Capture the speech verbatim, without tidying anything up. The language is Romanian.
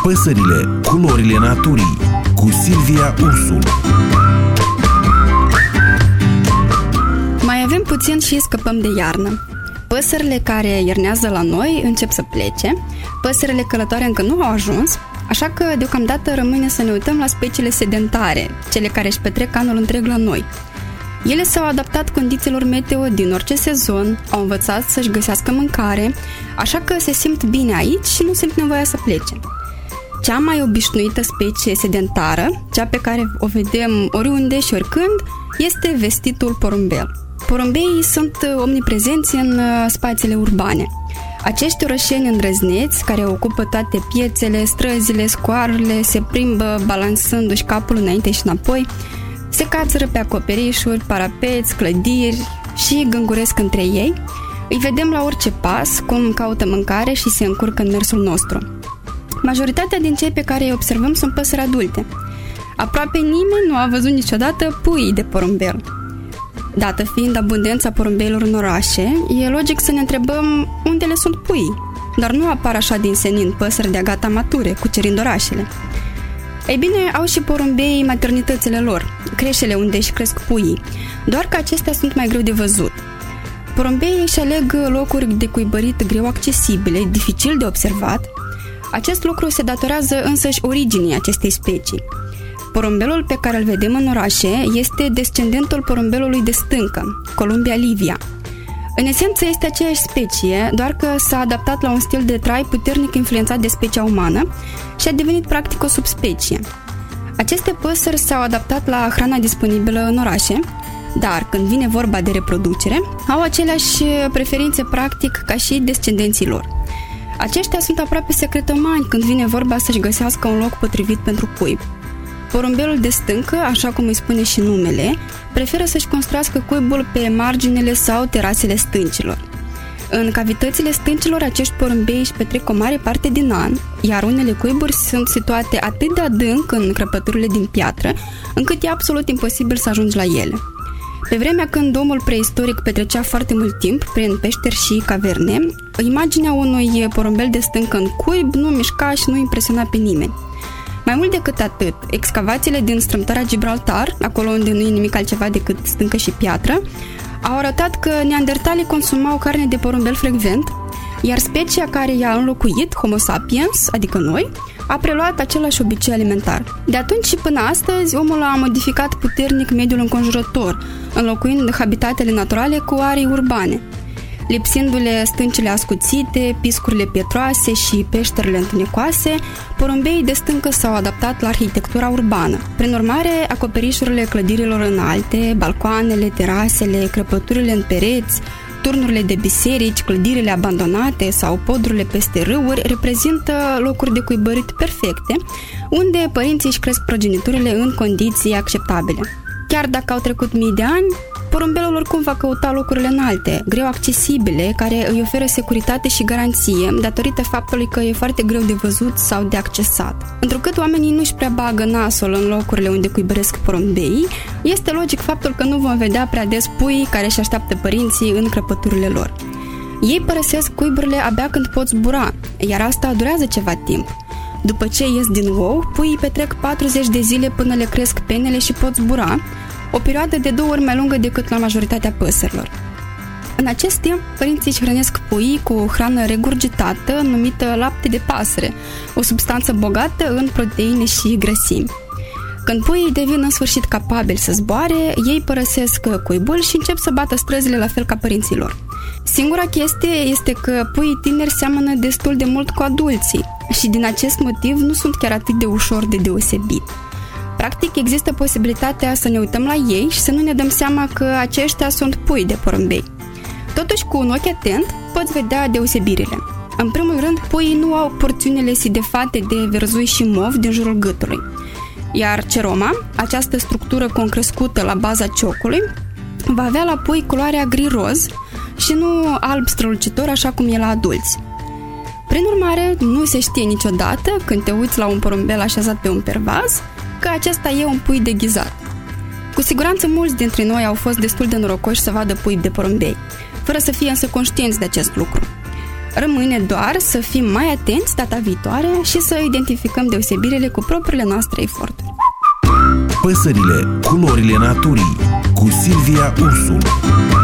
Păsările, culorile naturii, cu Silvia Ursu. Mai avem puțin și scăpăm de iarnă. Păsările care iernează la noi încep să plece, păsările călătoare încă nu au ajuns, așa că deocamdată rămâne să ne uităm la speciile sedentare, cele care își petrec anul întreg la noi. Ele s-au adaptat condițiilor meteo din orice sezon, au învățat să-și găsească mâncare, așa că se simt bine aici și nu simt nevoia să plece. Cea mai obișnuită specie sedentară, cea pe care o vedem oriunde și oricând, este vestitul porumbel. Porumbeii sunt omniprezenți în spațiile urbane. Acești orășeni îndrăzneți, care ocupă toate piețele, străzile, scoarurile, se plimbă balansându-și capul înainte și înapoi, se cațără pe acoperișuri, parapeți, clădiri și gânguresc între ei. Îi vedem la orice pas cum caută mâncare și se încurcă în mersul nostru. Majoritatea din cei pe care îi observăm sunt păsări adulte. Aproape nimeni nu a văzut niciodată puii de porumbel. Dată fiind abundența porumbeilor în orașe, e logic să ne întrebăm unde le sunt puii, dar nu apar așa din senin păsări de-a gata mature, cucerind orașele. Ei bine, au și porumbeii maternitățile lor, creșele unde își cresc puii, doar că acestea sunt mai greu de văzut. Porumbeii își aleg locuri de cuibărit greu accesibile, dificil de observat. Acest lucru se datorează însăși originii acestei specii. Porumbelul pe care îl vedem în orașe este descendentul porumbelului de stâncă, Columbia livia. În esență este aceeași specie, doar că s-a adaptat la un stil de trai puternic influențat de specia umană și a devenit practic o subspecie. Aceste păsări s-au adaptat la hrana disponibilă în orașe, dar când vine vorba de reproducere, au aceleași preferințe practic ca și descendenții lor. Aceștia sunt aproape secretomani când vine vorba să-și găsească un loc potrivit pentru pui. Porumbelul de stâncă, așa cum îi spune și numele, preferă să-și construiască cuibul pe marginile sau terasele stâncilor. În cavitățile stâncilor, acești porumbei își petrec o mare parte din an, iar unele cuiburi sunt situate atât de adânc în crăpăturile din piatră, încât e absolut imposibil să ajungi la ele. Pe vremea când omul preistoric petrecea foarte mult timp prin peșteri și caverne, imaginea unui porumbel de stâncă în cuib nu mișca și nu impresiona pe nimeni. Mai mult decât atât, excavațiile din strâmtoarea Gibraltar, acolo unde nu e nimic altceva decât stâncă și piatră, au arătat că neandertalii consumau carne de porumbel frecvent, iar specia care i-a înlocuit, Homo sapiens, adică noi, a preluat același obicei alimentar. De atunci și până astăzi, omul a modificat puternic mediul înconjurător, înlocuind habitatele naturale cu arii urbane. Lipsindu-le stâncile ascuțite, piscurile pietroase și peșterile întunecoase, porumbeii de stâncă s-au adaptat la arhitectura urbană. Prin urmare, acoperișurile clădirilor înalte, balcoanele, terasele, crăpăturile în pereți, turnurile de biserici, clădirile abandonate sau podrurile peste râuri reprezintă locuri de cuibărit perfecte, unde părinții își cresc progeniturile în condiții acceptabile. Chiar dacă au trecut mii de ani, porumbelul oricum va căuta locurile înalte, greu accesibile, care îi oferă securitate și garanție, datorită faptului că e foarte greu de văzut sau de accesat. Întrucât oamenii nu-și prea bagă nasul în locurile unde cuibăresc porumbeii, este logic faptul că nu vom vedea prea des puii care își așteaptă părinții în crăpăturile lor. Ei părăsesc cuiburile abia când pot zbura, iar asta durează ceva timp. După ce ies din ou, puii petrec patruzeci de zile până le cresc penele și pot zbura, o perioadă de două ori mai lungă decât la majoritatea păsărilor. În acest timp, părinții își hrănesc puii cu o hrană regurgitată numită lapte de pasăre, o substanță bogată în proteine și grăsimi. Când puii devin în sfârșit capabili să zboare, ei părăsesc cuibul și încep să bată străzile la fel ca părinții lor. Singura chestie este că puii tineri seamănă destul de mult cu adulții și din acest motiv nu sunt chiar atât de ușor de deosebit. Practic, există posibilitatea să ne uităm la ei și să nu ne dăm seama că aceștia sunt pui de porumbei. Totuși, cu un ochi atent, poți vedea deosebirile. În primul rând, puii nu au porțiunile sidefate de verzui și mov din jurul gâtului, iar ceroma, această structură concrescută la baza ciocului, va avea la pui culoarea gri-roz și nu alb strălucitor așa cum e la adulți. Prin urmare, nu se știe niciodată, când te uiți la un porumbel așezat pe un pervaz, că acesta e un pui deghizat. Cu siguranță mulți dintre noi au fost destul de norocoși să vadă pui de porumbei, fără să fie însă conștienți de acest lucru. Rămâne doar să fim mai atenți data viitoare și să identificăm deosebirile cu propriile noastre eforturi. Păsările, culorile naturii, cu Silvia Ursu.